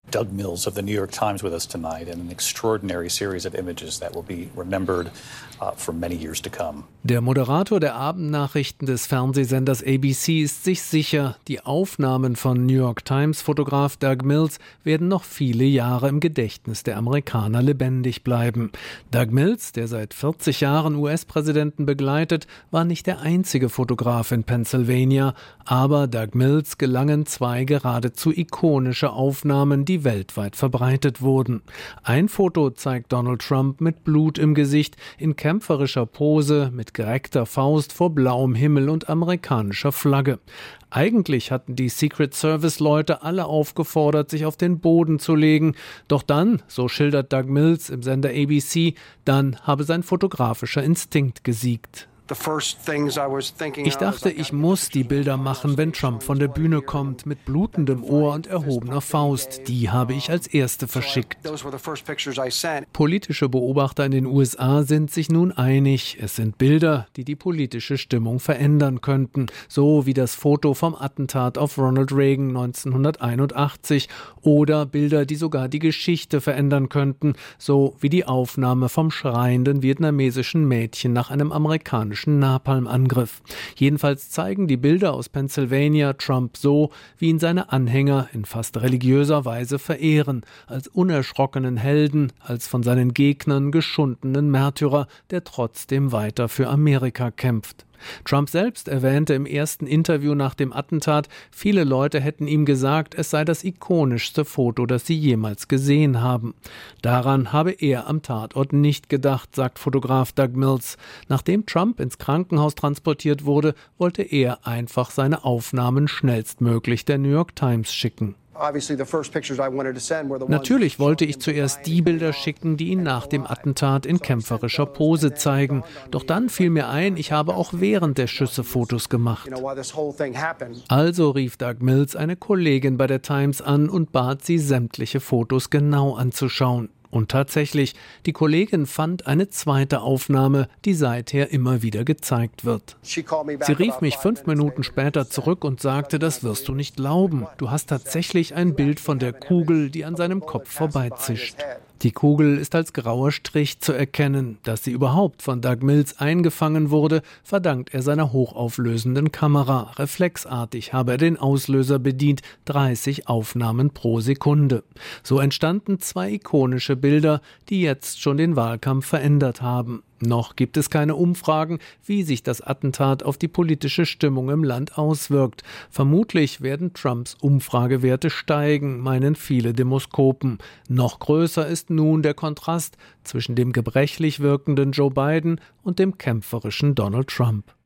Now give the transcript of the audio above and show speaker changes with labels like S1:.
S1: Doug Mills of the New York Times with us tonight and an extraordinary series of images that will be remembered for many years to come.
S2: Der Moderator der Abendnachrichten des Fernsehsenders ABC ist sich sicher, die Aufnahmen von New York Times-Fotograf Doug Mills werden noch viele Jahre im Gedächtnis der Amerikaner lebendig bleiben. Doug Mills, der seit 40 Jahren US-Präsidenten begleitet, war nicht der einzige Fotograf in Pennsylvania, aber Doug Mills gelangen 2 geradezu ikonische Aufnahmen, die weltweit verbreitet wurden. Ein Foto zeigt Donald Trump mit Blut im Gesicht, in kämpferischer Pose, mit gereckter Faust vor blauem Himmel und amerikanischer Flagge. Eigentlich hatten die Secret Service-Leute alle aufgefordert, sich auf den Boden zu legen. Doch dann, so schildert Doug Mills im Sender ABC, dann habe sein fotografischer Instinkt gesiegt. Ich dachte, ich muss die Bilder machen, wenn Trump von der Bühne kommt, mit blutendem Ohr und erhobener Faust. Die habe ich als erste verschickt. Politische Beobachter in den USA sind sich nun einig. Es sind Bilder, die die politische Stimmung verändern könnten. So wie das Foto vom Attentat auf Ronald Reagan 1981 oder Bilder, die sogar die Geschichte verändern könnten. So wie die Aufnahme vom schreienden vietnamesischen Mädchen nach einem amerikanischen Napalm-Angriff. Jedenfalls zeigen die Bilder aus Pennsylvania Trump so, wie ihn seine Anhänger in fast religiöser Weise verehren, als unerschrockenen Helden, als von seinen Gegnern geschundenen Märtyrer, der trotzdem weiter für Amerika kämpft. Trump selbst erwähnte im ersten Interview nach dem Attentat, viele Leute hätten ihm gesagt, es sei das ikonischste Foto, das sie jemals gesehen haben. Daran habe er am Tatort nicht gedacht, sagt Fotograf Doug Mills. Nachdem Trump ins Krankenhaus transportiert wurde, wollte er einfach seine Aufnahmen schnellstmöglich der New York Times schicken. Natürlich wollte ich zuerst die Bilder schicken, die ihn nach dem Attentat in kämpferischer Pose zeigen. Doch dann fiel mir ein, ich habe auch während der Schüsse Fotos gemacht. Also rief Doug Mills eine Kollegin bei der Times an und bat sie, sämtliche Fotos genau anzuschauen. Und tatsächlich, die Kollegin fand eine zweite Aufnahme, die seither immer wieder gezeigt wird. Sie rief mich 5 Minuten später zurück und sagte, das wirst du nicht glauben. Du hast tatsächlich ein Bild von der Kugel, die an seinem Kopf vorbeizischt. Die Kugel ist als grauer Strich zu erkennen. Dass sie überhaupt von Doug Mills eingefangen wurde, verdankt er seiner hochauflösenden Kamera. Reflexartig habe er den Auslöser bedient, 30 Aufnahmen pro Sekunde. So entstanden 2 ikonische Bilder, die jetzt schon den Wahlkampf verändert haben. Noch gibt es keine Umfragen, wie sich das Attentat auf die politische Stimmung im Land auswirkt. Vermutlich werden Trumps Umfragewerte steigen, meinen viele Demoskopen. Noch größer ist nun der Kontrast zwischen dem gebrechlich wirkenden Joe Biden und dem kämpferischen Donald Trump.